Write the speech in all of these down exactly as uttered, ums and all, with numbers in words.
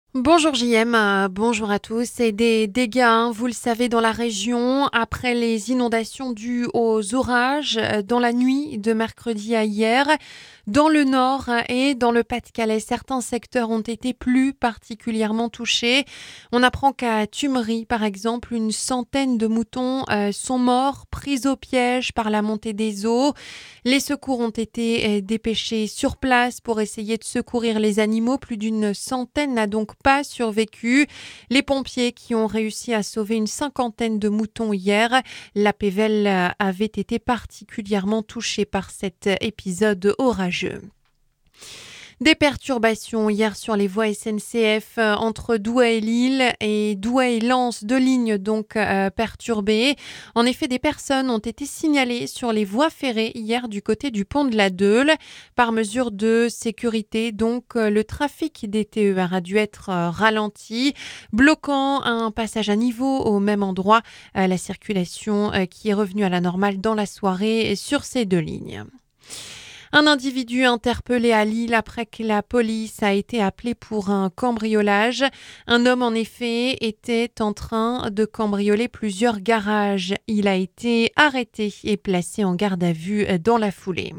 Bonjour J M, euh, bonjour à tous. Et des dégâts, hein, vous le savez, dans la région après les inondations dues aux orages euh, dans la nuit de mercredi à hier. Dans le nord euh, et dans le Pas-de-Calais, certains secteurs ont été plus particulièrement touchés. On apprend qu'à Tumeries, par exemple, une centaine de moutons euh, sont morts, pris au piège par la montée des eaux. Les secours ont été euh, dépêchés sur place pour essayer de secourir les animaux. Plus d'une centaine n'a donc pas survécu. Les pompiers qui ont réussi à sauver une cinquantaine de moutons hier. La Pévelle euh, avait été particulièrement touchée par cet épisode orageux. Des perturbations hier sur les voies S N C F euh, entre Douai et Lille et Douai et Lens, deux lignes donc euh, perturbées. En effet, des personnes ont été signalées sur les voies ferrées hier du côté du pont de la Deule. Par mesure de sécurité, donc euh, le trafic des T E R a dû être euh, ralenti, bloquant un passage à niveau au même endroit. Euh, la circulation euh, qui est revenue à la normale dans la soirée sur ces deux lignes. Un individu interpellé à Lille après que la police a été appelée pour un cambriolage. Un homme, en effet, était en train de cambrioler plusieurs garages. Il a été arrêté et placé en garde à vue dans la foulée.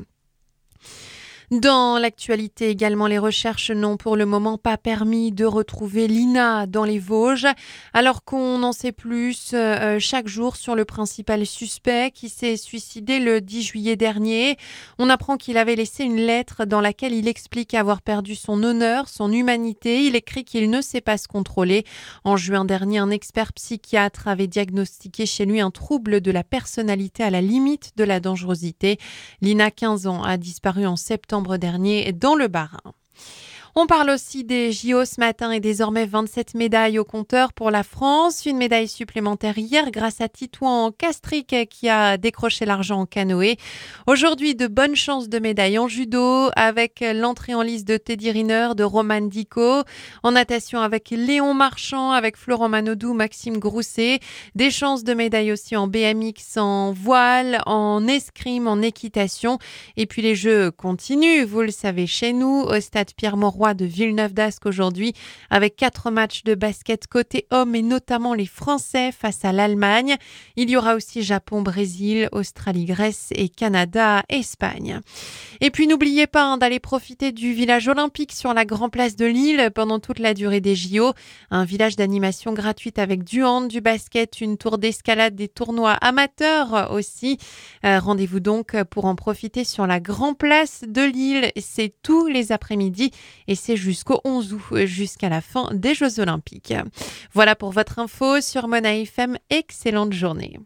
Dans l'actualité également, les recherches n'ont pour le moment pas permis de retrouver Lina dans les Vosges, alors qu'on en sait plus euh, chaque jour sur le principal suspect qui s'est suicidé le dix juillet dernier. On apprend qu'il avait laissé une lettre dans laquelle il explique avoir perdu son honneur, son humanité. Il écrit qu'il ne sait pas se contrôler. En juin dernier, un expert psychiatre avait diagnostiqué chez lui un trouble de la personnalité à la limite de la dangerosité. Lina, quinze ans, a disparu en septembre dernier dans le Bas-Rhin. On parle aussi des J O ce matin et désormais vingt-sept médailles au compteur pour la France. Une médaille supplémentaire hier grâce à Titouan Castric qui a décroché l'argent en canoë. Aujourd'hui, de bonnes chances de médailles en judo avec l'entrée en lice de Teddy Riner, de Roman Dico. En natation avec Léon Marchand, avec Florent Manodou, Maxime Grousset. Des chances de médailles aussi en B M X, en voile, en escrime, en équitation. Et puis les Jeux continuent, vous le savez, chez nous, au stade Pierre-Mauroy de Villeneuve-d'Ascq aujourd'hui, avec quatre matchs de basket côté hommes et notamment les Français face à l'Allemagne. Il y aura aussi Japon, Brésil, Australie, Grèce et Canada, Espagne. Et puis n'oubliez pas hein, d'aller profiter du village olympique sur la Grand Place de Lille pendant toute la durée des J O. Un village d'animation gratuite avec du hand, du basket, une tour d'escalade, des tournois amateurs aussi. Euh, rendez-vous donc pour en profiter sur la Grand Place de Lille. C'est tous les après-midi et c'est jusqu'au onze août, jusqu'à la fin des Jeux Olympiques. Voilà pour votre info sur Mona F M. Excellente journée.